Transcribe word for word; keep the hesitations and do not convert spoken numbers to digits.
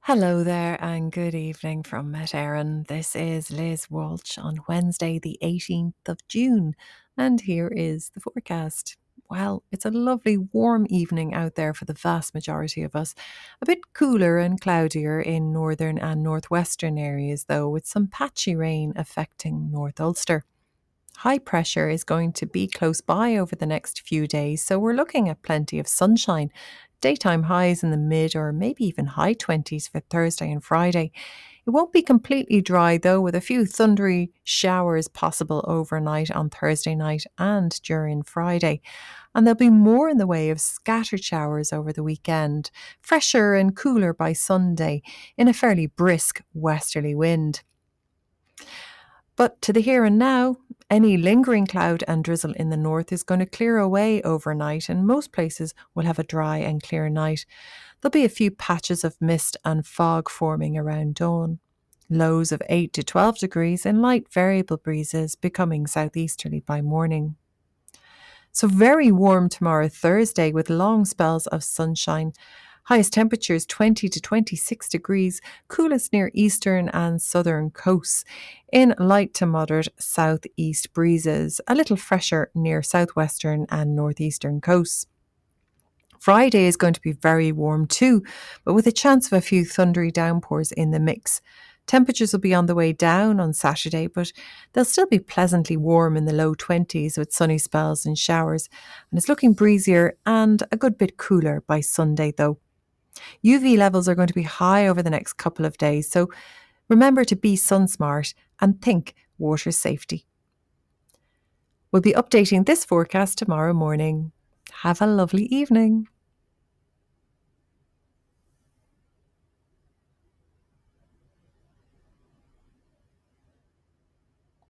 Hello there and good evening from Met Erin. This is Liz Walsh on Wednesday, the eighteenth of June, and here is the forecast. Well, it's a lovely warm evening out there for the vast majority of us. A bit cooler and cloudier in northern and northwestern areas, though, with some patchy rain affecting North Ulster. High pressure is going to be close by over the next few days, so we're looking at plenty of sunshine. Daytime highs in the mid or maybe even high twenties for Thursday and Friday. It won't be completely dry though, with a few thundery showers possible overnight on Thursday night and during Friday. And there'll be more in the way of scattered showers over the weekend, fresher and cooler by Sunday in a fairly brisk westerly wind. But to the here and now, any lingering cloud and drizzle in the north is going to clear away overnight, and most places will have a dry and clear night. There'll be a few patches of mist and fog forming around dawn. Lows of eight to twelve degrees and light variable breezes becoming southeasterly by morning. So very warm tomorrow, Thursday, with long spells of sunshine. Highest temperatures twenty to twenty-six degrees, coolest near eastern and southern coasts. In light to moderate southeast breezes, a little fresher near southwestern and northeastern coasts. Friday is going to be very warm too, but with a chance of a few thundery downpours in the mix. Temperatures will be on the way down on Saturday, but they'll still be pleasantly warm in the low twenties with sunny spells and showers. And it's looking breezier and a good bit cooler by Sunday though. U V levels are going to be high over the next couple of days, so remember to be sun smart and think water safety. We'll be updating this forecast tomorrow morning. Have a lovely evening.